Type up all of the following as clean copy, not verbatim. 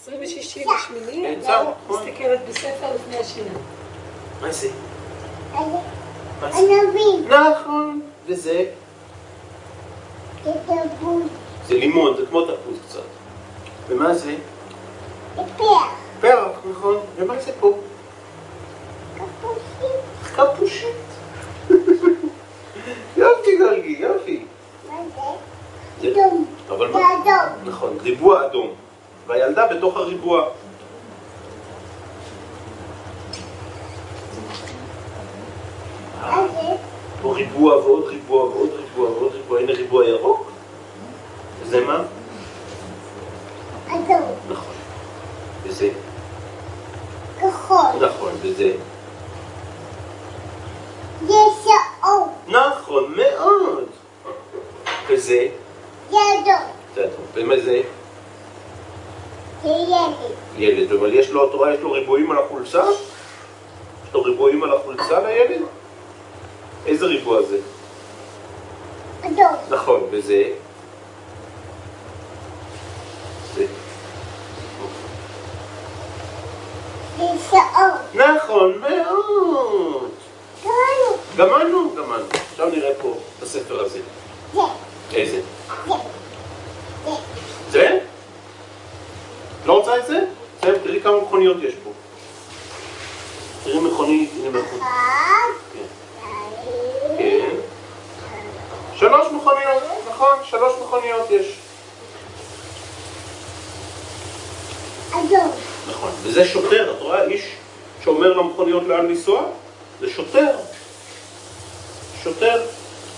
26/8, מסתכלת בספר לפני השינה. מה זה? ענבים. נכון, וזה? זה תפוז. זה לימון, זה כמו תפוז קצת. ומה זה? זה פרח. פרח, נכון. ומה זה פה? כפושית. כפושית. יופי גלגי, יופי. מה זה? אדום. אבל זה מה? אדום. נכון, ריבוע אדום. והילדה בתוך הריבוע. מה זה? פה ריבוע ועוד ריבוע ועוד ריבוע ועוד ריבוע. הנה ריבוע ירוק. וזה מה? אדום. נכון. וזה? כחול. נכון, וזה? זה שעור. נכון מאוד. וזה? זה אדום. זה אדום. ומה זה? זה ילד. ילד. אבל יש לו, את רואה, יש לו ריבועים על החולצה? יש לו ריבועים על החולצה לילד? איזה ריבוע זה? אדום. נכון, וזה? זה? זה שעור. נכון מאוד. קראנו. גמרנו. עכשיו נראה פה בספר הזה. זה. איזה? זה. זה. זה? לא רוצה את זה? זה, תראי כמה מכוניות יש פה. תראי מכונית, הנה מכונית. אחד. כן. 3 מכוניות, נכון, 3 מכוניות יש. אדום. נכון, וזה שוטר, את רואה? איש שאומר למכוניות לאן לנסוע? זה שוטר. שוטר.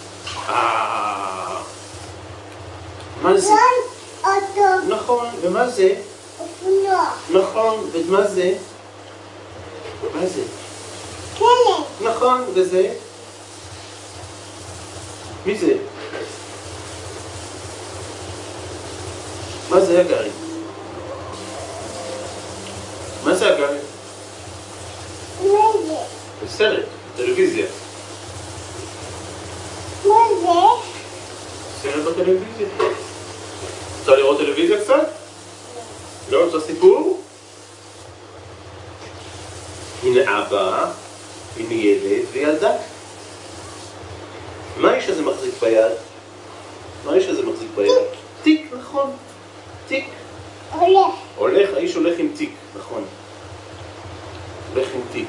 מה זה? אוטו. נכון, ומה זה? אופנוע. נכון, ומה זה? מה זה? כלב. נכון, וזה? מי זה? מה זה הגרי? מה זה הגרי? מה זה? זה סרט, טלוויזיה. מה זה? סרט בטלוויזיה. רוצה לראות טלוויזיה קצת? לא רוצה סיפור? הנה אבא, הנה ילד וילדה. מה האיש הזה מחזיק ביד? מה האיש הזה מחזיק ביד? תיק, נכון. תיק. הולך. האיש הולך עם תיק, נכון. הולך עם תיק.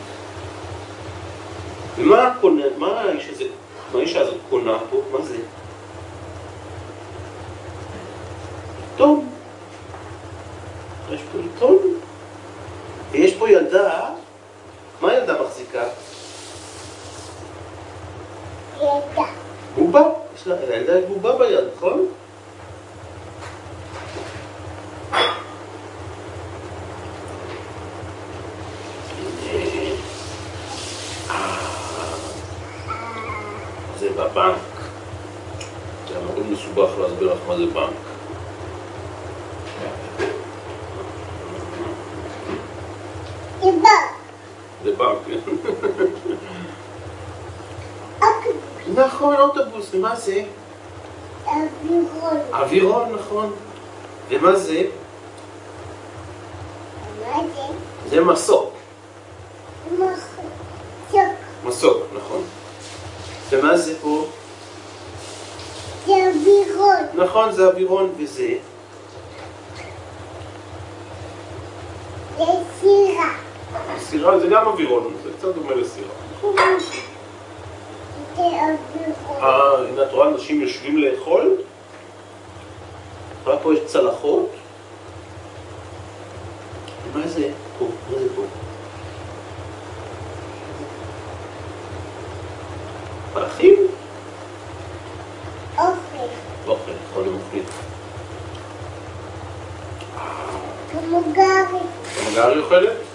ומה האישה הזאת קונה פה? מה זה? עיתון. יש פה עיתון. ויש פה ילדה. מה הילדה מחזיקה? ילדה. בובה. יש לה ילדה בובה ביד, נכון? זה בבנק. זה מאוד מסובך להסביר לך מה זה בנק. זה בנק. נכון, אוטובוס. ומה זה? אווירון. אווירון, נכון. ומה זה? מה זה? זה מסוק. מסוק. מסוק, נכון. ומה זה פה? זה אווירון. נכון, זה אווירון. וזה? זה סירה. סירה זה גם אווירון, זה קצת דומה לסירה. זה אווירון. הנה את רואה אנשים יושבים לאכול? פה יש צלחות. מה זה פה? מה זה פה? פרחים? אוכל. אוכל, נכון, הם אוכלים. כמו גרי. גם גרי אוכלת?